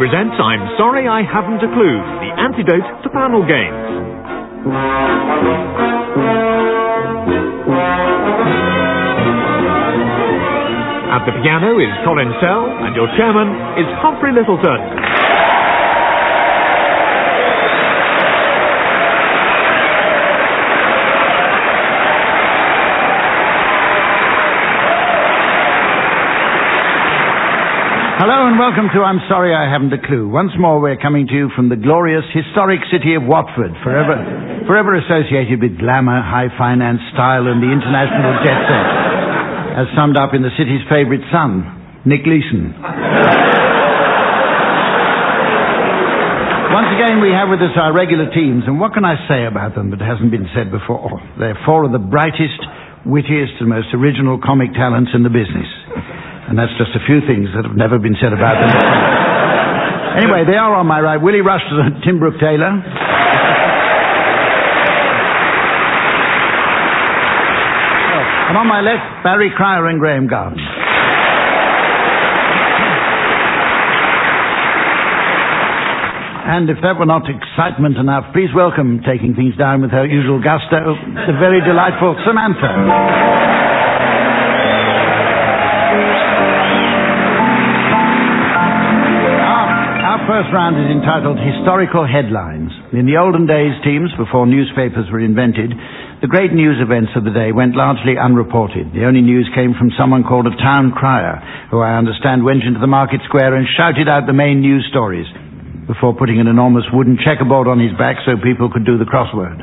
presents I'm Sorry I Haven't a Clue, the antidote to panel games. At the piano is Colin Sell, and your chairman is Humphrey Littleton. Hello and welcome to I'm Sorry I Haven't a Clue. Once more we're coming to you from the glorious, historic city of Watford, forever associated with glamour, high finance, style and the international jet set, as summed up in the city's favourite son, Nick Leeson. Once again we have with us our regular teams, and what can I say about them that hasn't been said before? They're four of the brightest, wittiest and most original comic talents in the business. And that's just a few things that have never been said about them. Anyway, they are on my right. Willie Rushton and Tim Brooke-Taylor. And on my left, Barry Cryer and Graham Garden. And if that were not excitement enough, please welcome, taking things down with her usual gusto, the very delightful Samantha. First round is entitled Historical Headlines. In the olden days, teams, before newspapers were invented, the great news events of the day went largely unreported. The only news came from someone called a town crier, who I understand went into the market square and shouted out the main news stories before putting an enormous wooden checkerboard on his back so people could do the crossword.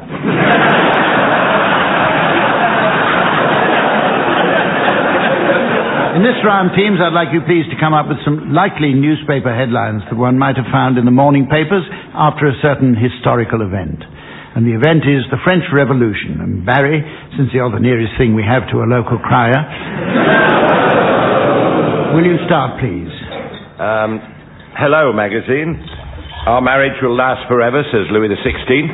In this round, teams, I'd like you please to come up with some likely newspaper headlines that one might have found in the morning papers after a certain historical event. And the event is the French Revolution. And Barry, since you're the nearest thing we have to a local crier, will you start, please? Hello, magazine. Our marriage will last forever, says Louis XVI.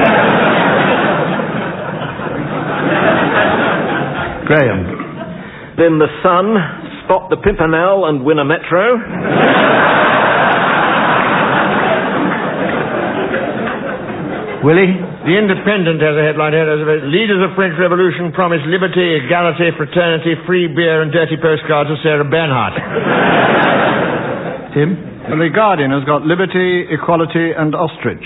Graham. Then the Sun, spot the Pimpernel and win a metro. Willie? The Independent has a headline here. Leaders of French Revolution promise liberty, equality, fraternity, free beer and dirty postcards of Sarah Bernhardt. Tim? Well, the Guardian has got liberty, equality and ostrich.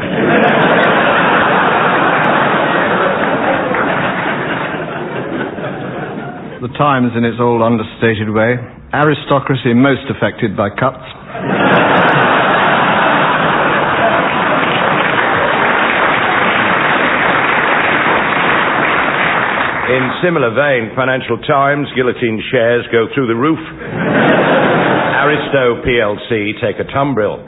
The Times, in its old understated way, aristocracy most affected by cuts. In similar vein, Financial Times, guillotine shares go through the roof. Aristo PLC take a tumbril.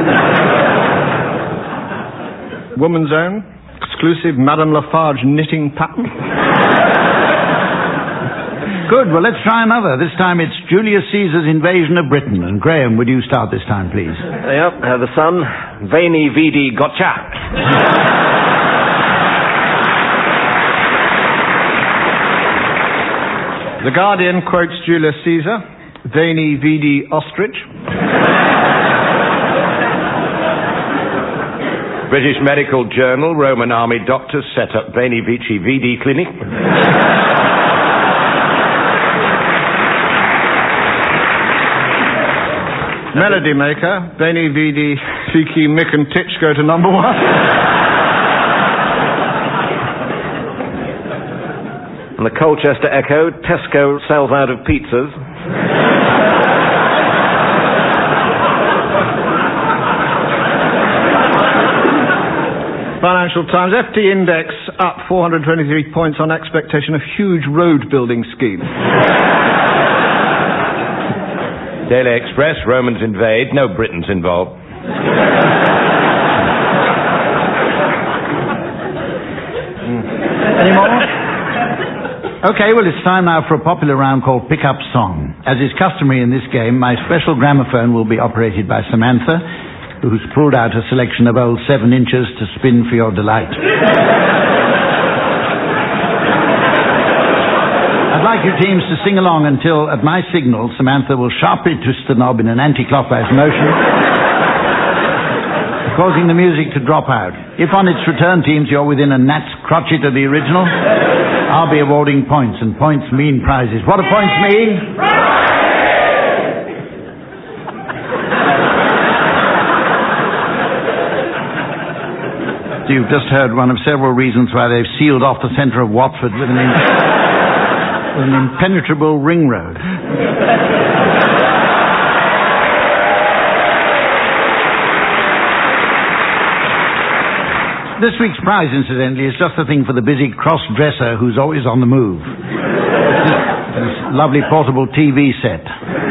Woman's Own, exclusive Madame Lafarge knitting pattern. Good, well, let's try another. This time it's Julius Caesar's invasion of Britain. And Graham, would you start this time, please? Yep, the Sun, Veni Vidi Gotcha. The Guardian quotes Julius Caesar, Veni Vidi Ostrich. British Medical Journal, Roman army doctors set up Veni Vici Vidi clinic. Melody Maker, Veni Vidi Fiki Mick and Titch go to number one. And the Colchester Echo, Tesco sells out of pizzas. Financial Times, FT Index up 423 points on expectation of huge road building scheme. Daily Express, Romans invade, no Britons involved. Any more? Okay, well, it's time now for a popular round called Pick Up Song. As is customary in this game, my special gramophone will be operated by Samantha, who's pulled out a selection of old 7 inches to spin for your delight. I'd like you teams to sing along until, at my signal, Samantha will sharply twist the knob in an anti-clockwise motion causing the music to drop out. If on its return teams you're within a gnat's crotchet of the original, I'll be awarding points, and points mean prizes. What do points mean? You've just heard one of several reasons why they've sealed off the centre of Watford with an impenetrable ring road. This week's prize, incidentally, is just the thing for the busy cross-dresser who's always on the move. This lovely portable TV set.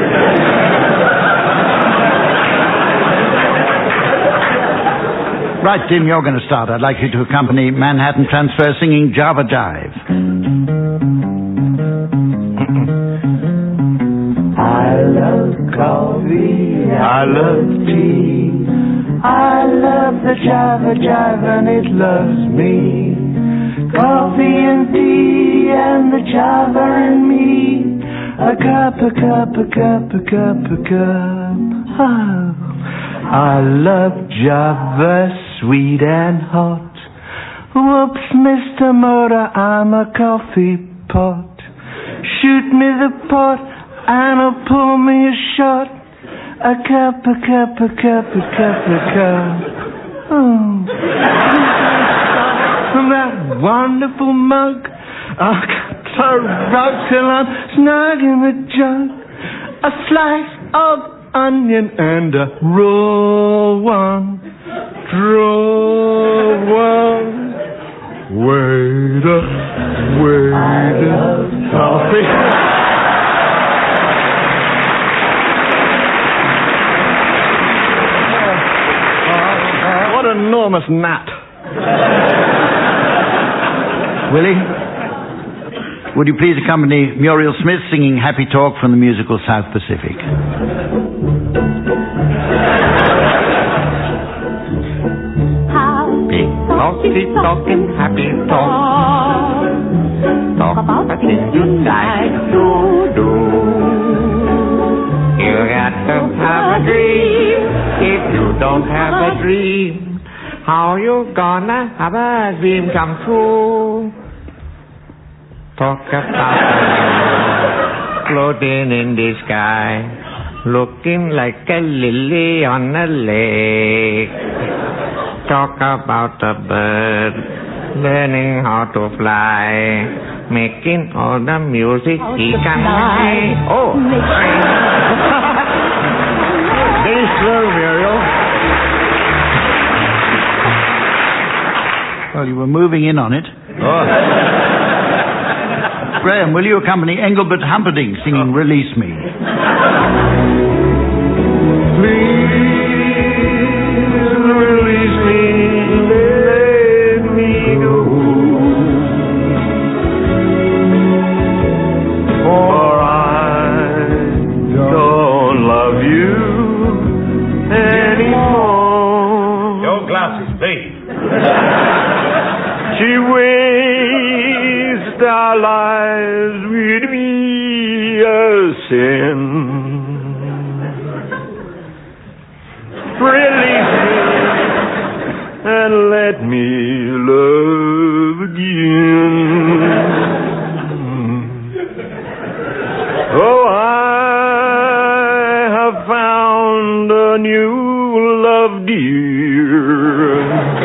Right, Tim, you're going to start. I'd like you to accompany Manhattan Transfer singing Java Jive. I love coffee, I love tea, I love the Java Jive and it loves me. Coffee and tea and the Java and me. A cup, a cup, a cup, a cup, a cup. Oh, I love Java, sweet and hot. Whoops, Mr. Motor, I'm a coffee pot. Shoot me the pot and I'll pour me a shot. A cup, a cup, a cup, a cup, a cup. Oh. From that wonderful mug, I'll cut a rug till I'm snug in the jug. A slice of onion and a roll one. Draw one. Waiter, coffee. What an enormous gnat. Willie, would you please accompany Muriel Smith singing Happy Talk from the musical South Pacific? Keep talking happy talk. Talk about the things you like to do. You got to have a dream. If you don't have a dream, how you gonna have a dream come true? Talk about floating in the sky, looking like a lily on a lake. Talk about a bird learning how to fly, making all the music he can make. Oh, Very slow, Muriel. Well, you were moving in on it. Oh. Graham, will you accompany Engelbert Humperdinck singing Release Me? She wastes our lives with me a sin. Release me and let me love again. Oh, I have found a new love, dear.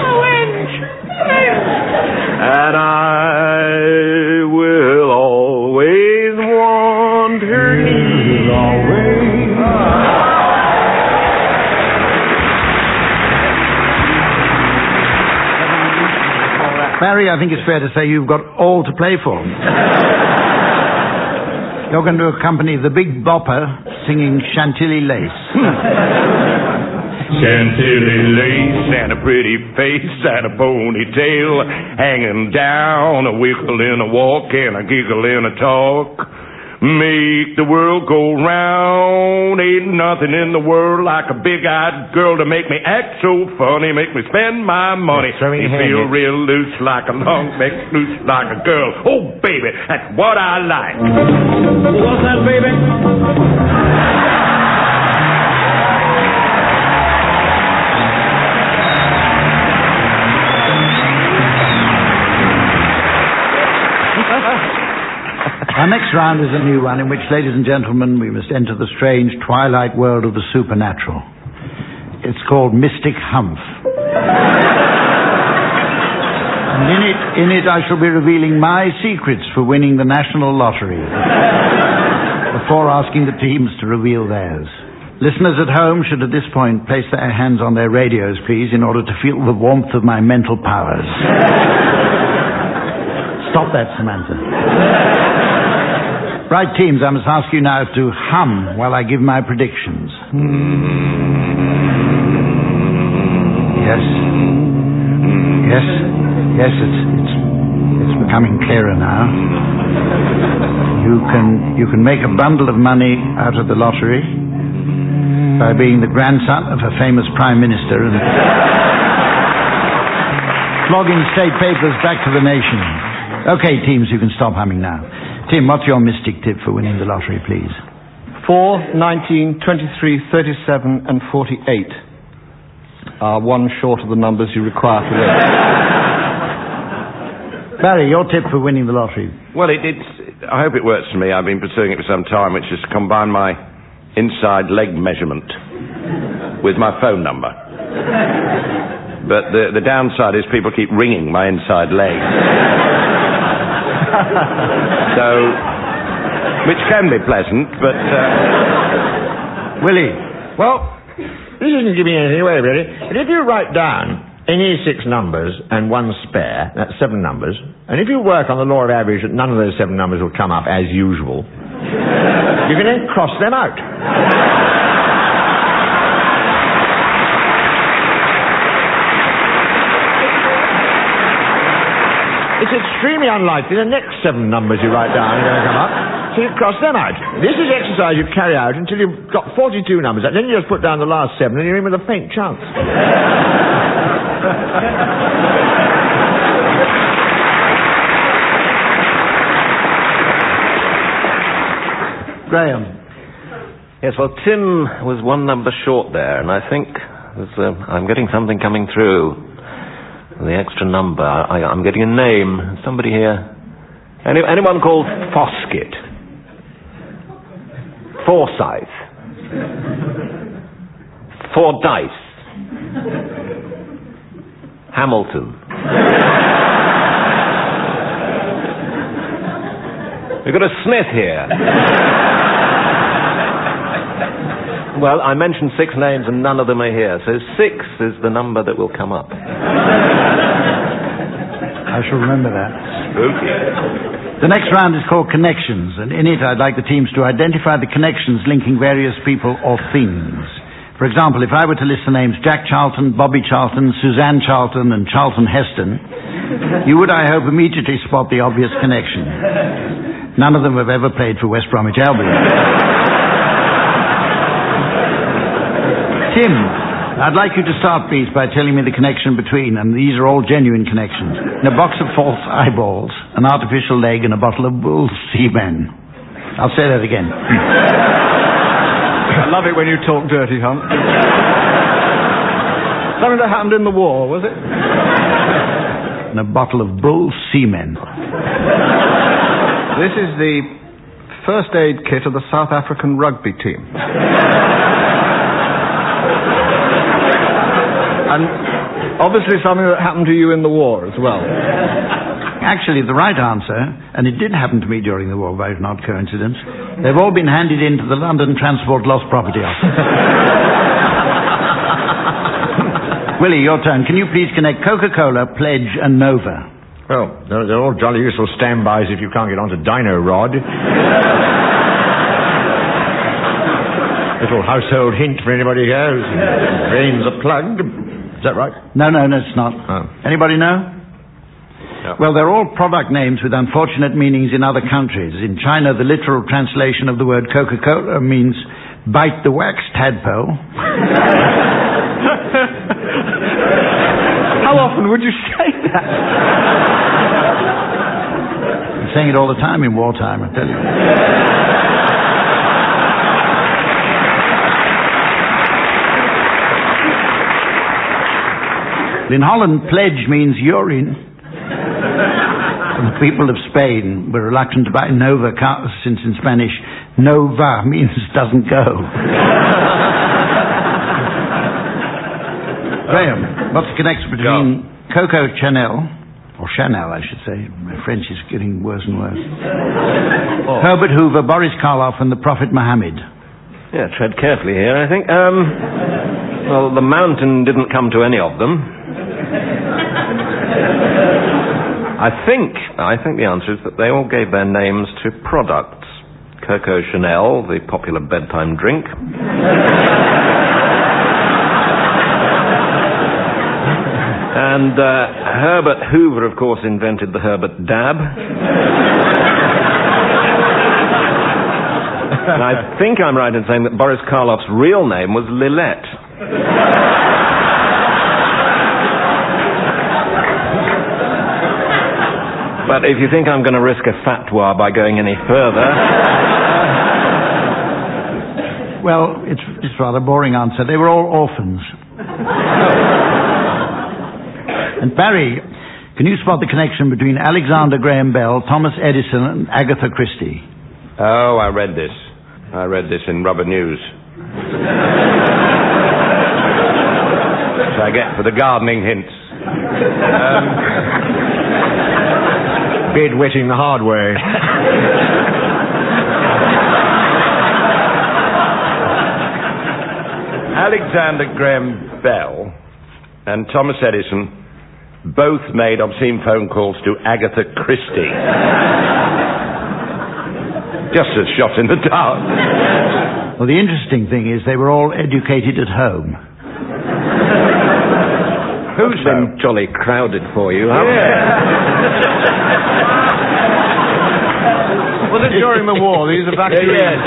And I will always want her near. Always. Barry, I think it's fair to say you've got all to play for. You're going to accompany the Big Bopper singing Chantilly Lace. Chantilly lace and a pretty face and a ponytail hanging down, a wiggle in a walk and a giggle in a talk. Make the world go round. Ain't nothing in the world like a big-eyed girl to make me act so funny, make me spend my money. Me feel real loose like a long neck, loose like a girl. Oh, baby, that's what I like. What's that, baby? next round is a new one in which, ladies and gentlemen, we must enter the strange twilight world of the supernatural. It's called Mystic Humph. And in it I shall be revealing my secrets for winning the national lottery before asking the teams to reveal theirs. Listeners at home should at this point place their hands on their radios, please, in order to feel the warmth of my mental powers. Stop that, Samantha. Right, teams, I must ask you now to hum while I give my predictions. Yes. Yes, it's becoming clearer now. You can make a bundle of money out of the lottery by being the grandson of a famous prime minister and flogging state papers back to the nation. Okay, teams, you can stop humming now. Tim, what's your mystic tip for winning the lottery, please? 4, 19, 23, 37 and 48 are one short of the numbers you require to win. Barry, your tip for winning the lottery? Well, I hope it works for me. I've been pursuing it for some time, which is to combine my inside leg measurement with my phone number. But the downside is people keep ringing my inside leg. So, which can be pleasant, but... Willie? Well, this isn't giving anything away, really. But if you write down any 6 numbers and 1 spare, that's 7 numbers, and if you work on the law of average that none of those 7 numbers will come up as usual, you can then cross them out. It's extremely unlikely the next 7 numbers you write down are going to come up, so you cross them out. This is exercise you carry out until you've got 42 numbers. Then you just put down the last 7 and you're in with a faint chance. Graham? Yes, well, Tim was 1 number short there, and I think I'm getting something coming through. The extra number. I'm getting a name. Somebody here. Anyone called Foskett? Forsyth? Fordyce? Hamilton? We've got a Smith here. Well, I mentioned 6 names and none of them are here, so 6 is the number that will come up. I shall remember that. Spooky. The next round is called Connections, and in it I'd like the teams to identify the connections linking various people or things. For example, if I were to list the names Jack Charlton, Bobby Charlton, Suzanne Charlton and Charlton Heston, you would, I hope, immediately spot the obvious connection. None of them have ever played for West Bromwich Albion. Tim, I'd like you to start, please, by telling me the connection between, and these are all genuine connections, in a box of false eyeballs, an artificial leg, and a bottle of bull semen. I'll say that again. I love it when you talk dirty, Hump. Something that happened in the war, was it? And a bottle of bull semen. This is the first aid kit of the South African rugby team. And obviously something that happened to you in the war as well. Actually, the right answer, and it did happen to me during the war, by not coincidence, they've all been handed in to the London Transport Lost Property Office. Willie, your turn. Can you please connect Coca-Cola, Pledge and Nova? Well, they're all jolly useful standbys if you can't get onto Dino Rod. Little household hint for anybody here whose brains are plugged. Is that right? No, it's not. Oh. Anybody know? No. Well, they're all product names with unfortunate meanings in other countries. In China, the literal translation of the word Coca-Cola means bite the wax tadpole. How often would you say that? I'm saying it all the time in wartime, I tell you. In Holland, pledge means urine. The people of Spain were reluctant to buy Nova since in Spanish, Nova means doesn't go. Graham, what's the connection between Coco Chanel, or Chanel I should say, my French is getting worse and worse, Herbert Hoover, Boris Karloff and the Prophet Muhammad? Yeah, tread carefully here, I think. Well, the mountain didn't come to any of them. I think the answer is that they all gave their names to products. Coco Chanel, the popular bedtime drink. And Herbert Hoover, of course, invented the Herbert Dab. And I think I'm right in saying that Boris Karloff's real name was Lilette. But if you think I'm going to risk a fatwa by going any further... Well, it's a rather boring answer. They were all orphans. And Barry, can you spot the connection between Alexander Graham Bell, Thomas Edison and Agatha Christie? Oh, I read this in Rubber News. So I get for the gardening hints. Bid-witting the hard way. Alexander Graham Bell and Thomas Edison both made obscene phone calls to Agatha Christie. Just a shot in the dark. Well, the interesting thing is they were all educated at home. Who's been jolly crowded for you, huh? Was it during the war? These evacuees.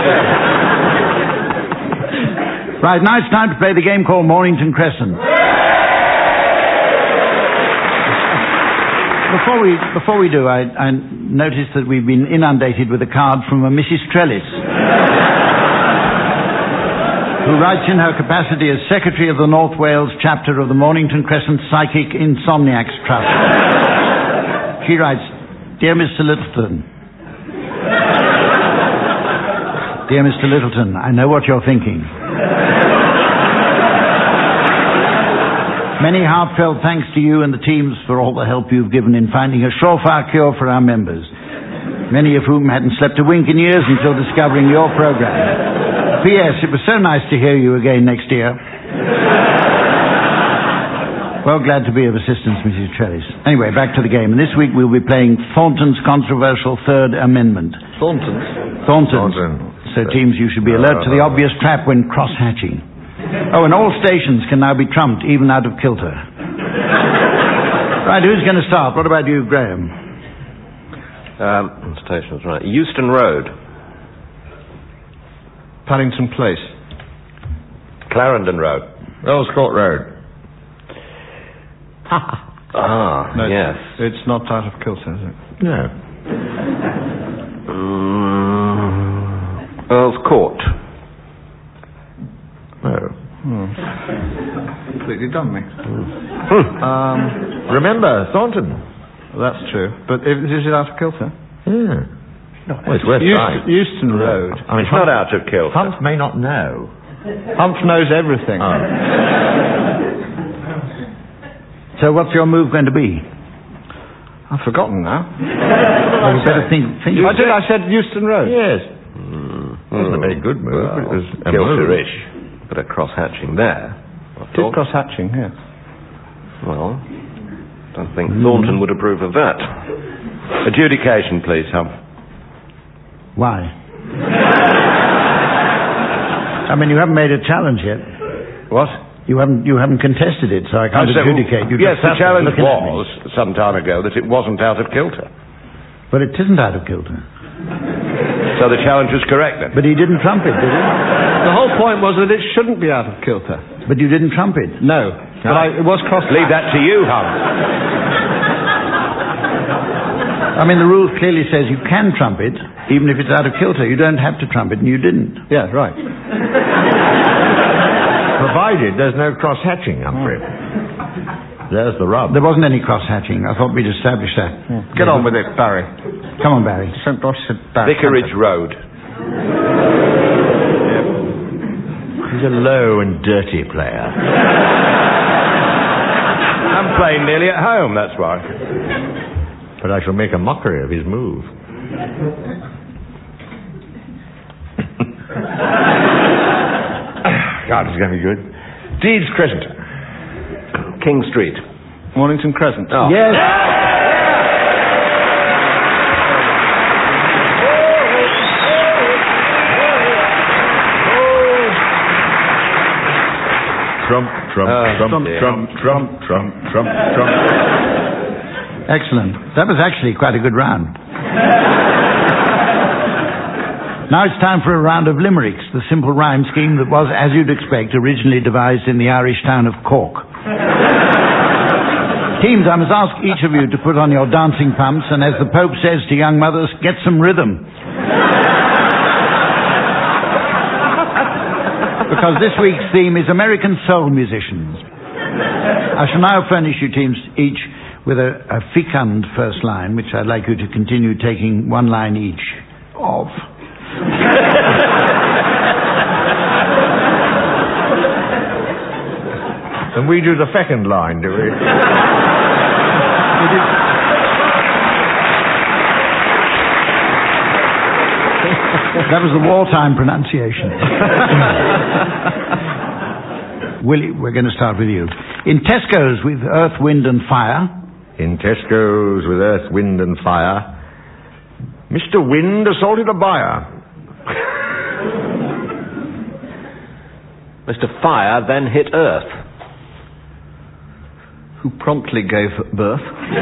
Right, now it's time to play the game called Mornington Crescent. Before we do, I noticed that we've been inundated with a card from a Mrs. Trellis, who writes in her capacity as Secretary of the North Wales chapter of the Mornington Crescent Psychic Insomniacs Trust. She writes, Dear Mr. Littleton. Dear Mr. Littleton, I know what you're thinking. Many heartfelt thanks to you and the teams for all the help you've given in finding a surefire cure for our members, many of whom hadn't slept a wink in years until discovering your program. P.S. It was so nice to hear you again next year. Well, glad to be of assistance, Mrs. Trellis. Anyway, back to the game. And this week we'll be playing Thornton's controversial Third Amendment. Thornton's. So, teams, you should be alert to the obvious trap when cross-hatching. Oh, and all stations can now be trumped, even out of kilter. Right, who's going to start? What about you, Graham? Stations, right. Euston Road. Paddington Place. Clarendon Road. Earls Court Road. No, yes. It's not out of kilter, is it? No. Earls Court. No. Completely done me. Remember, Thornton. That's true. But is it out of kilter? Yeah. Well, it's worth trying. Euston Road. I mean, It's not out of kilter. Humph may not know. Humph knows everything. Oh. So what's your move going to be? I've forgotten now. Well, you better think. I said Euston Road. Yes. Wasn't a very good move, but it was a move. Kilter-ish. Bit of cross-hatching there. Did cross-hatching, yes. Well, don't think Thornton would approve of that. Adjudication, please, Humph. Why? I mean, you haven't made a challenge yet. What? You haven't contested it, so I can't adjudicate. You yes, just the challenge looking at me. was, some time ago, that it wasn't out of kilter. But it isn't out of kilter. So the challenge was correct, then? But he didn't trump it, did he? The whole point was that it shouldn't be out of kilter. But you didn't trump it. No. But it was cross. Leave that to you, Humph. I mean, the rule clearly says you can trump it, even if it's out of kilter. You don't have to trump it, and you didn't. Yeah, right. Provided there's no cross-hatching, Humphrey. There's the rub. There wasn't any cross-hatching. I thought we'd established that. Get on with it, Barry. Come on, Barry. Vicarage Road. He's a low and dirty player. I'm playing nearly at home, that's why. But I shall make a mockery of his move. God, this is going to be good. Deeds Crescent. King Street. Mornington Crescent. Oh. Yes. Trump, Trump, Trump, dear. Trump, Trump, Trump, Trump, Trump. Excellent. That was actually quite a good round. Now it's time for a round of limericks, the simple rhyme scheme that was, as you'd expect, originally devised in the Irish town of Cork. Teams, I must ask each of you to put on your dancing pumps, and as the Pope says to young mothers, get some rhythm. Because this week's theme is American soul musicians. I shall now furnish you teams each with a fecund first line, which I'd like you to continue taking one line each of. And we do the second line, do we? That was the wartime pronunciation. Willie, we're going to start with you. In Tesco's with Earth, Wind and Fire. In Tesco's with Earth, Wind and Fire, Mr. Wind assaulted a buyer. Mr. Fire then hit Earth. Who promptly gave birth.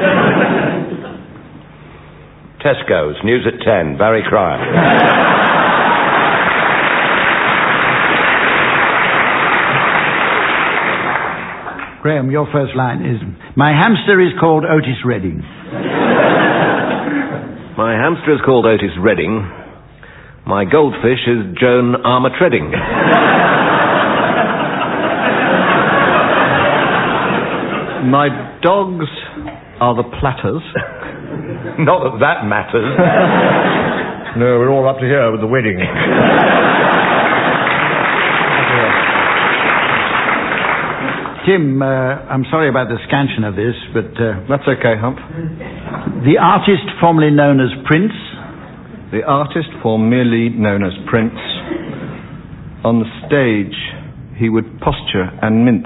Tesco's, news at 10, Barry Cryer. Graham, your first line is, my hamster is called Otis Redding. My hamster is called Otis Redding. My goldfish is Joan Armour-Treading. My dogs are the Platters. Not that that matters. No, we're all up to here with the wedding. Tim, I'm sorry about the scansion of this, but... That's okay, Hump. The artist formerly known as Prince. The artist formerly known as Prince. On the stage, he would posture and mince.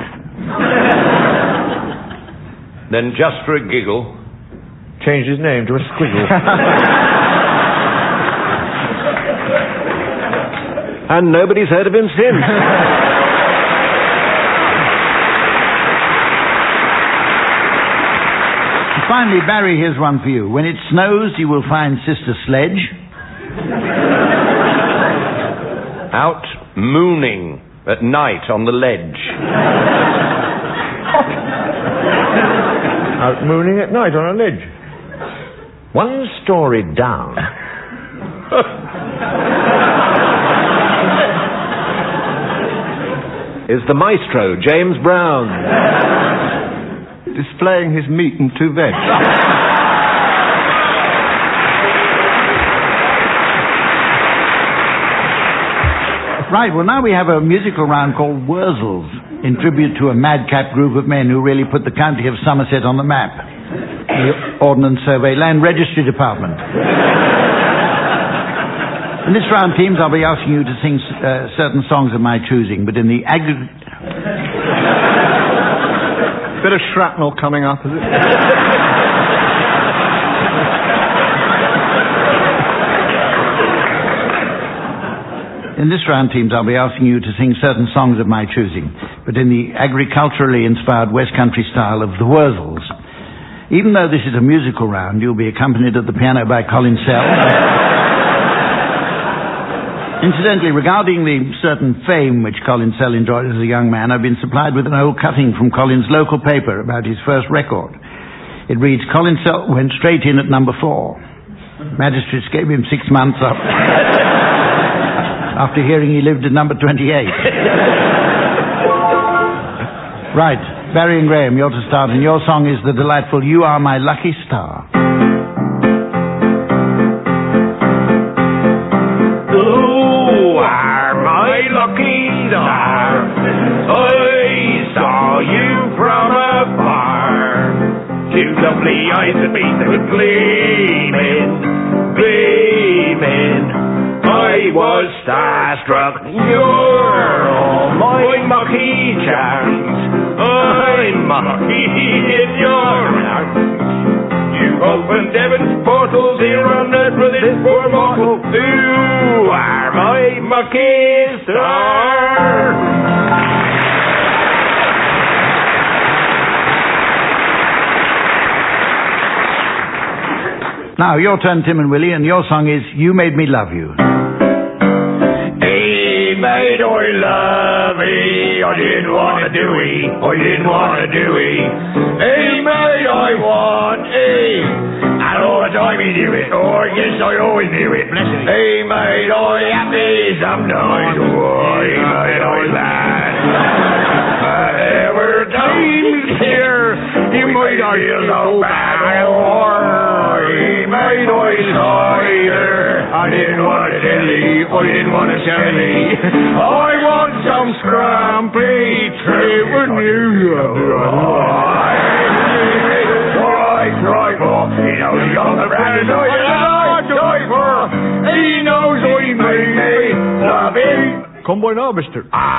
Then just for a giggle, Changed his name to a squiggle. And nobody's heard of him since. Finally, Barry, here's one for you. When it snows, you will find Sister Sledge. out mooning at night on the ledge. Out mooning at night on a ledge. 1 story down. Is the maestro, James Brown. Displaying his meat and 2 veg. Right, well now we have a musical round called Wurzels, in tribute to a madcap group of men who really put the county of Somerset on the map. The Ordnance Survey Land Registry Department. In this round, teams, I'll be asking you to sing certain songs of my choosing, but in the Bit of shrapnel coming up, is it? In this round, teams, I'll be asking you to sing certain songs of my choosing, but in the agriculturally inspired West Country style of the Wurzels. Even though this is a musical round, you'll be accompanied at the piano by Colin Sell. Incidentally, regarding the certain fame which Colin Sell enjoyed as a young man, I've been supplied with an old cutting from Colin's local paper about his first record. It reads, Colin Sell went straight in at number 4. Magistrates gave him 6 months up. After hearing he lived at number 28. Right. Barry and Graham, you're to start, and your song is the delightful You Are My Lucky Star. You are my lucky star. I saw you from afar. Two lovely eyes that meet that were gleaming. I was starstruck. You're all my mucky charms. I'm mucky in your arms. You opened heaven's portals here on earth for this poor mortal. You are my mucky star. Now, your turn, Tim and Willie, and your song is You Made Me Love You. Hey, mate, I love you. I didn't want to do it. I didn't want to do it. Hey, mate, I want it. And all the time he knew it. Oh, yes, I always knew it. Hey, mate, I happy sometimes. Oh, hey, mate, I laugh. There were times here you might feel so bad. Made I tired. I didn't want to tell you, I didn't want to tell you. I want some scrumpy trip with you. Right for, he knows he's on the brand, I die for. He knows I made me love him. Come by now, mister.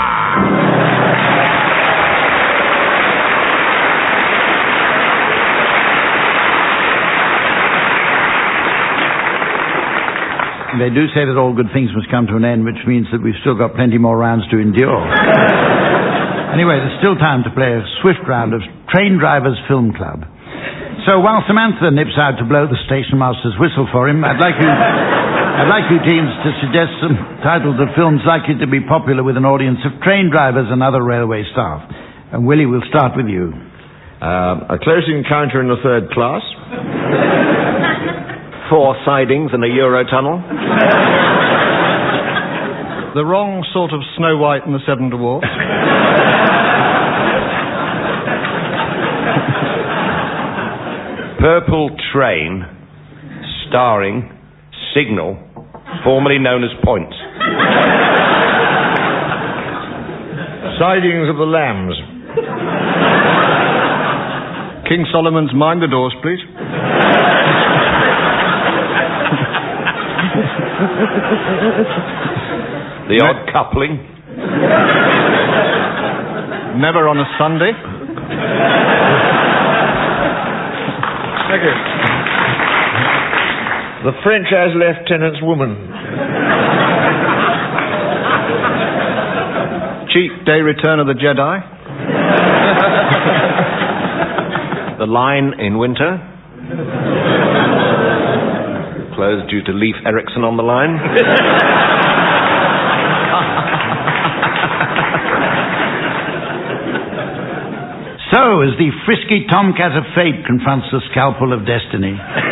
They do say that all good things must come to an end, which means that we've still got plenty more rounds to endure. Anyway, there's still time to play a swift round of Train Drivers Film Club. So while Samantha nips out to blow the station master's whistle for him, I'd like you teams to suggest some titles of films likely to be popular with an audience of train drivers and other railway staff. And Willie, we'll start with you. A Close Encounter in the Third Class. 4 sidings and a Eurotunnel. The Wrong Sort of Snow White and the Seven Dwarfs. Purple Train, starring Signal, formerly known as Points. Sidings of the Lambs. King Solomon's Mind the Doors, please. The Odd Coupling. Never on a Sunday. Thank you. The French as Lieutenant's Woman. Cheap Day Return of the Jedi. The Line in Winter. Closed due to Leif Erikson on the line. So, as the frisky tomcat of fate confronts the scalpel of destiny.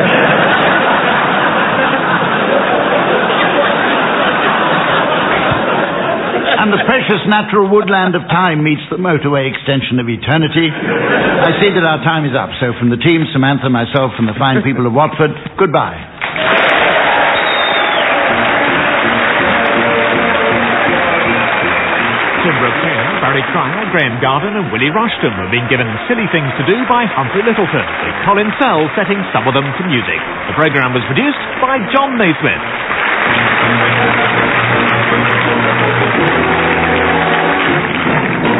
And the precious natural woodland of time meets the motorway extension of eternity. I see that our time is up. So from the team, Samantha, myself, and the fine people of Watford, goodbye. Tim Brooke, Barry Cryer, Graham Garden and Willie Rushton have been given Silly Things to Do by Humphrey Lyttelton, with Colin Sell setting some of them to music. The programme was produced by John Naismith.